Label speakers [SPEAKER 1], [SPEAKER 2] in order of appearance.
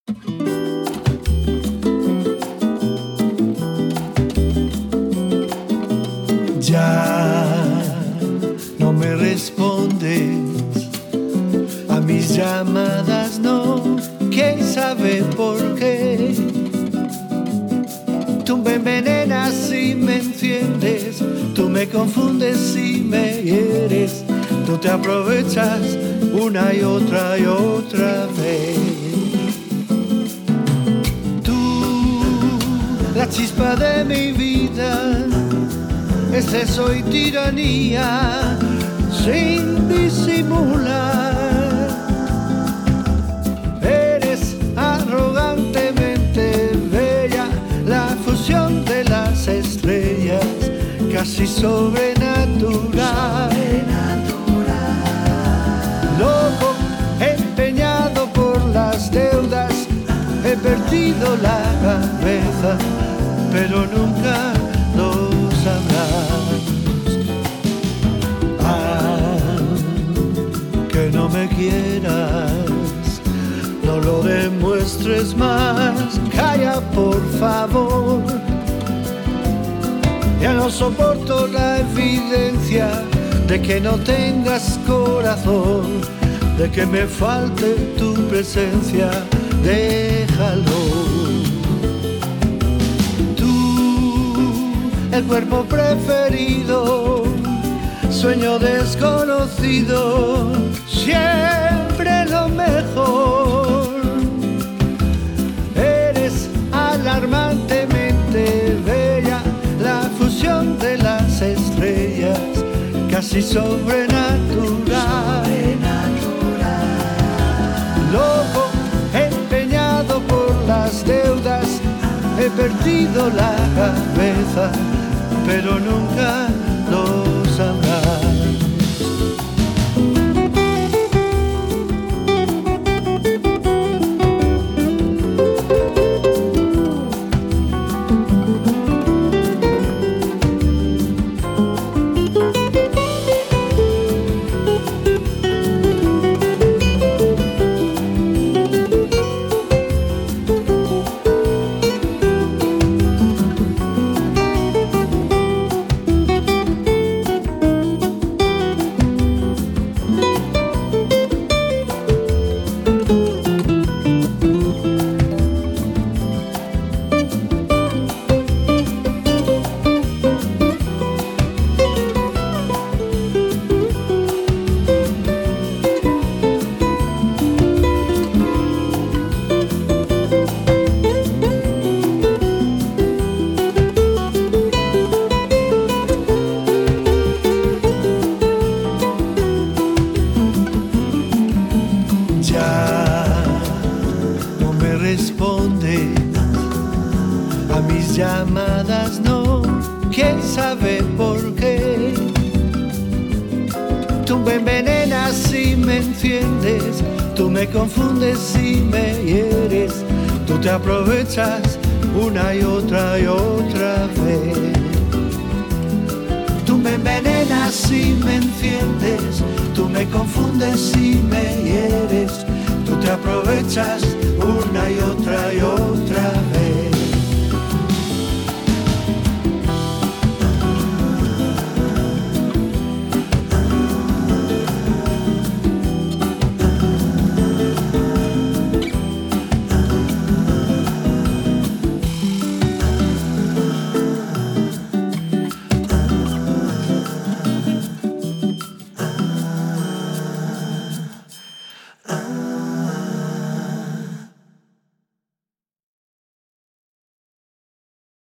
[SPEAKER 1] Ya no me respondes a mis llamadas, no. ¿Quién sabe por qué? Tú me envenenas y me enciendes, tú me confundes y me hieres, tú te aprovechas una y otra vez. Tú, la chispa de mi vida, exceso y tiranía sin disimular. Eres arrogantemente bella, la fusión de las estrellas, casi sobrenatural. Loco, empeñado por las deudas, he perdido la cabeza, pero nunca lo sabrás. Que no me quieras, no lo demuestres más, calla por favor. Ya no soporto la evidencia de que no tengas corazón, de que me falte tu presencia, déjalo. El cuerpo preferido, sueño desconocido, siempre lo mejor. Eres alarmantemente bella, la fusión de las estrellas, casi sobrenatural. Loco, empeñado por las deudas, he perdido la cabeza, pero nunca lo sabrás. A mis llamadas no, quién sabe por qué. Tú me envenenas y me enciendes, tú me confundes y me hieres, tú te aprovechas una y otra vez. Tú me envenenas y me enciendes, tú me confundes y me hieres, tú te aprovechas una y otra vez.